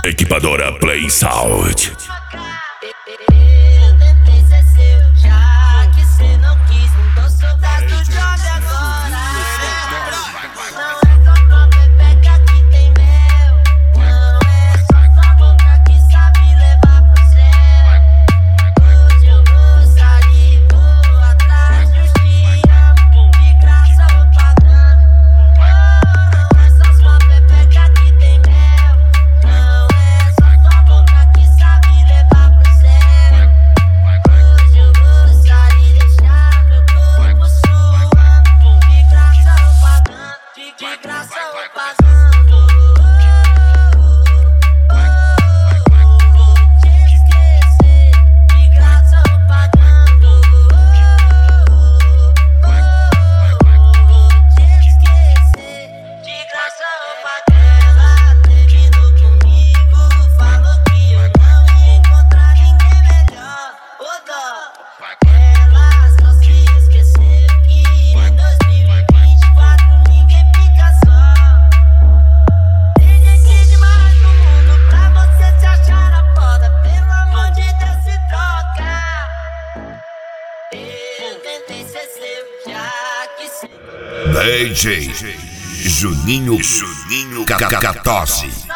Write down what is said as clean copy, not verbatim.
Equipadora Play Sound. Eu tentei ser seu, já que cê não quis. Não tô soldado do job agora. Não é só tua pepeca que tem mel. Não é só tua boca que sabe levar pro céu. Hoje eu vou sair, vou atrás dos te amo. De graça vou pagando. Não é só tua pepeca que tem mel. Não é só tua boca que sabe levar pro céu. Hoje eu vou sair e deixar meu corpo suando. De graça eu pagando, de graça eu pagando. Vou te esquecer, de graça eu pagando. Vou te esquecer, de graça eu pagando. Ela terminou comigo, falou que eu não ia encontrar ninguém melhor. Ô dó, ela só se esqueceu que em 2024 ninguém fica só. Tem gente demais no mundo pra você se achar a foda. Pelo amor de Deus, se troca. Eu tentei ser seu, já que cê DJ Juninho Catose.